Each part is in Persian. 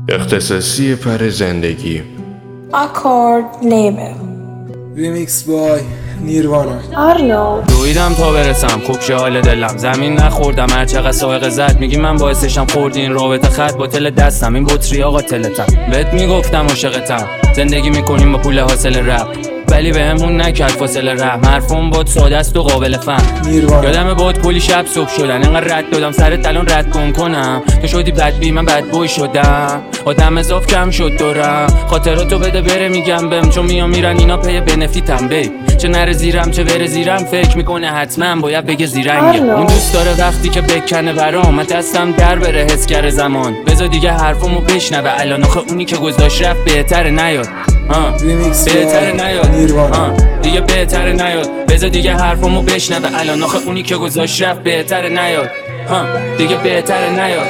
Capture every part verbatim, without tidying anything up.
اختصاصی پر زندگی اکورد لیبل ریمیکس بای نیروانا. آرنو دویدم تا برسم خوب شه حال دلم، زمین نخوردم هر چقدر سائق زد میگی من باعثشم خوردی این رابطه خط با تل دستم این بطری آقا تلتم بهت میگفتم عاشقتم زندگی میکنیم با پول حاصل رپ ولی به همون نکرد فاصله رحم حرفم بود ساده است و قابل فهم یادم بود کلی شب صبح شدن اینقدر رد دادم سرت الان رد کن کنم تو شدی بد بی من بد بوی شدم آدم اضاف کم شد دورم خاطراتو بده بره میگم بهم چون میام میرن اینا پی بنفیتم بی چه نره زیرم چه بره زیرم فکر میکنه حتما باید بگه زیرنگه اون دوست داره وقتی که بکنه برام من دستم در بره حس کرده زمان بذار دیگه حرفمو بشنوه الان آخه اونی که گذاشت رفت بهتره نیاد بهتره نیاد دیگه بهتره نیاد بذار دیگه حرفمو بشنوه الان آخه اونی که گذاشت رفت بهتره نیاد دیگه بهتره نیاد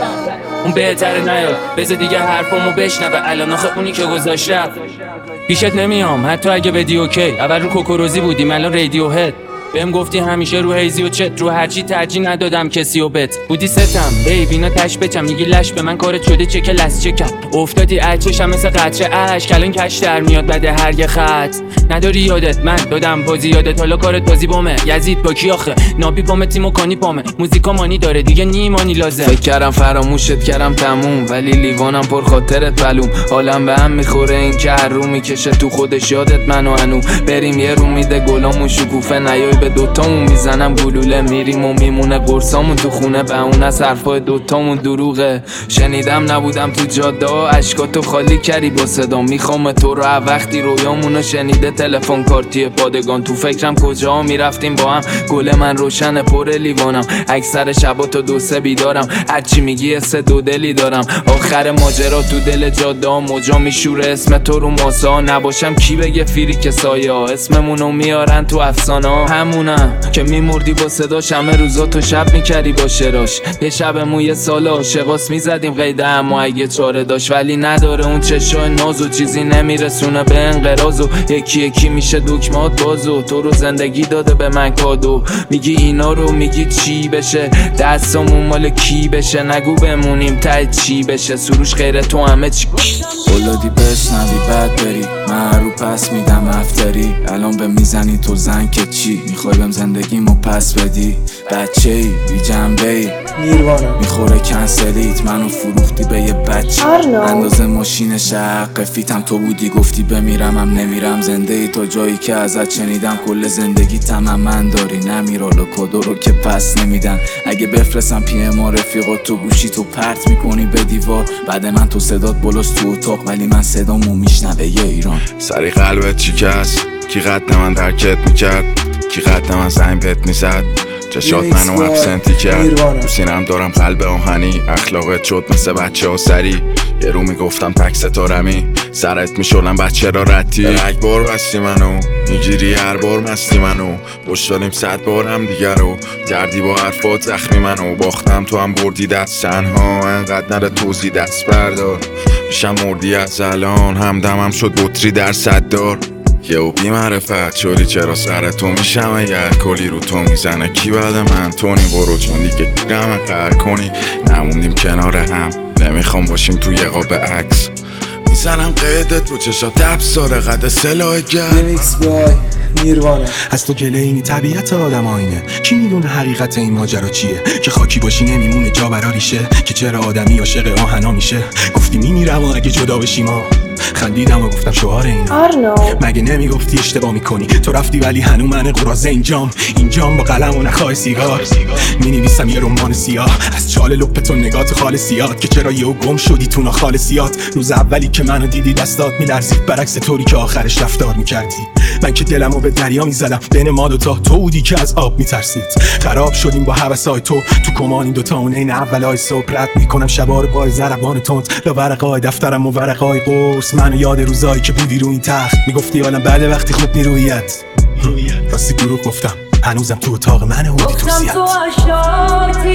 اون بهتره نیاد بذار دیگه حرفمو بشنوه الان آخه اونی که گذاشت رفت پیشت نمیام حتی اگه بدی اوکی اول رو کوکوروزی بودیم الان رادیو هد بهم گفتی همیشه رو هیزی و چت رو هرچی ترجیح ندادم کسی و بت بودی ستم ای بینا تش بچم میگی لش به من کارت شده چک لس چکم افتادی اچشم مثل قطره اش کلان کش در میاد بده هر یه خط نداری یادت من دادم بازی یادت حالا کارت بازی بامه یزید با کی آخه نابی پامه تیمو کانی پامه موزیکا مانی داره دیگه نیمانی لازم فکر کردم فراموشت کردم تموم ولی لیوانم پر خاطرت بلوم حالم به هم میخوره این که هر رو میکشه تو خودش یادت منو انو بریم یه رو میده گلامون شکوفه نیای به دوتامون میزنم گلوله میریم و میمونه قرصامون تو خونه به اون از حرفای دوتامون دروغه شنیدم نبودم تو جاده اشکاتو خالی کردی با صدا میخوام تو رو وقتی رویامونو شنیده تلفن کارتی پادگان تو فکرم کجا میرفتیم با هم گل من روشن پر لیوانم اکثر شبا تا دو سه بیدارم هرچی میگی سه دو دلی دارم آخر ماجرا تو دل جاده موجا میشوره اسم تو رو ماسا نباشم کی بگه فیری که سایه اسممونو میارن تو افسانه همونم که میمردی با صداش همه روزا تو شب میکردی با شراش یه شب موی سال عاشقاس میزدیم قیده اما اگه چاره داشت ولی نداره اون چشای ناز و چیزی نمیرسونه به انقراض و یکی یکی میشه دکمات بازو تو رو زندگی داده به من کادو میگی اینا رو میگی چی بشه دستمون مال کی بشه نگو بمونیم ته چی بشه سروش غیر تو همه چی اولادی بشنوی بعد بری من رو پس میدم افتری الان به میزنی تو زن که چی میخوای بهم زندگیمو پس بدی بچه ای بی جنبه ای نیروانا میخوره کنسلیت منو فروختی به یه بچه اندازه ماشین شق فیتم تو بودی گفتی بمیرم هم نمیرم زنده ای تا جایی که ازت شنیدم کل زندگی تمام من داری نمیرال و کدو رو که پس نمیدن اگه بفرستم پی ام رفیقات تو گوشی تو پرت میکنی به دیوار بعد من تو صدات بلوز تو اتاق ولی من صدامو میشنوه یه ایران سری قلبت شکست کی قد من درکت میکرد کی قد من زنگ بهت میزد چشات منو ابسنتی کرد تو سینم دارم قلب آهنی اخلاقت شد مثل بچه ها سری یه رو میگفتم تک ستارمی سرت میشولم بچه را رتی یک بار بستی منو میگیری هر بار مستی منو پشت دادیم صد بار هم دیگر رو کردی با حرفات زخمی منو باختم تو هم بردی دست تنها انقدر نره توزی دست بردار میشم مردی از الان همدمم شد بطری در صد دار یهو بی معرفت شدی چرا سر تو میشم اگر کلی رو تو میزنه کی بعد من تونی برو چون دیگه گیرم قهر کنی نموندیم کنار هم نمیخوام باشیم تو یه قاب عکس میزنم قیدت رو چشات دبساره قد سلاح گرد ریمیکس بای نیروانا. از تو گله اینی طبیعت آدم آینه کی میدونه حقیقت این ماجرا چیه که خاکی باشی نمیمونه جا برا ریشه که چرا آدمی عاشق آهنا میشه گفتی میمیرم و اگه جدا بشیم ها خندیدم و گفتم شعار اینا آرنو مگه نمیگفتی اشتباه میکنی تو رفتی ولی هنو من قرازه اینجام اینجام با قلم و نخواه سیگار مینویسم یه رمان سیاه از چال لپ تو نگاه تو خالصیات که چرا یهو گم شدی تو ناخالصیات روز اولی که منو دیدی دستات میلرزید برعکس طوری که آخرش رفتار میکردی من که دلمو به دریا میزدم بین ما دوتا تو بودی که از آب میترسید خراب شدیم با هوسای تو تو کمان این دوتا اون این اولای صبح رد میکنم شبا رو با ضربان تند لا ورقای دفترم و ورقای قرص منو یاد روزایی که بودی رو این تخت میگفتی حالا بعد وقتی خوب نیرویت راستی دروغ گفتم هنوزم تو اتاق من هودی توصیت تو اشارتی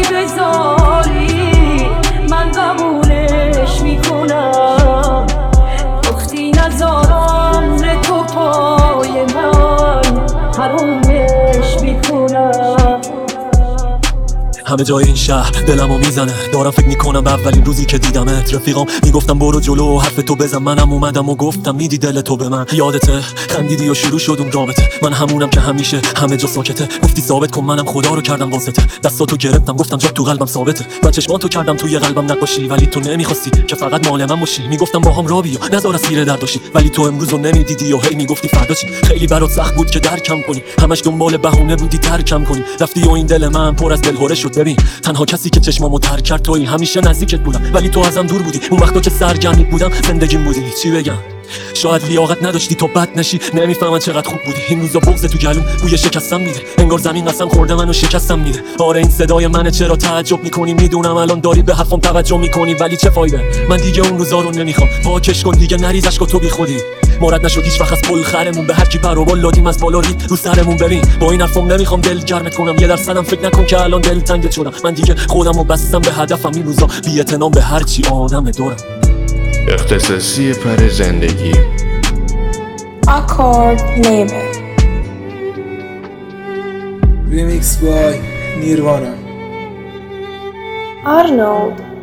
بذاری من قبولش میکنم وقتی نذارم تو پای من حرومش میکنم همه جای این شهر دلمو میزنه. دارم فکر میکنم به اولین روزی که دیدمت. رفیقام میگفتم برو جلو حرف تو بزن، منم اومدم و گفتم میدی دل تو به من. یادته خندیدی و شروع شد اون رابطه، من همونم که همیشه همه جا ساکته. گفتی ثابت کن منم خدا رو کردم واسطه، دستاتو گرفتم گفتم جا تو قلبم ثابته. و چشماتو کردم توی قلبم نقاشی، ولی تو نمیخواستی که فقط مال من باشی. میگفتم با هم را بیا نذار اسیر درد باشی، ولی تو امروز رو نمیدیدی و هی میگفتی فردا چی. خیلی برات سخت بود که درکم کنی، همش دنبال بهونه بودی ترکم کنی. رفتی و این دل من پر از دلهوره شد. ببین تنها کسی که چشمامو تر کرد تویی. همیشه نزدیکت بودم ولی تو ازم دور بودی. اون وقتا که سرگرمی بودم زندگیم بودی. چی بگم شاید لیاقت نداشتی تو بد نشی، نمیفهمن چقدر خوب بودی. این روزا بغض تو گلوم بوی شکستم میده، انگار زمین قسم خورده منو شکستم میده. آره این صدای منه، چرا تعجب میکنی؟ میدونم الان داری به حرفم توجه میکنی، ولی چه فایده؟ من دیگه اون روزا رو نمیخوام. پاکش کن دیگه نریز اشکا تو بی خودی. مراد نشد هیچ وقت از پل خرمون، به هر کی پر و بال دادیم از بالا رید رو سرمون. ببین با این حرفم نمیخوام دل گرمت کنم، یه درصدم فکر نکن که الان دل تنگت شدم. من دیگه خودمو بستم به هدفم، این روزا بی‌اعتنام به هر چی آدم دورم. اختصاصی پر زندگی Accord Label. Remix by Nirvana. Arnold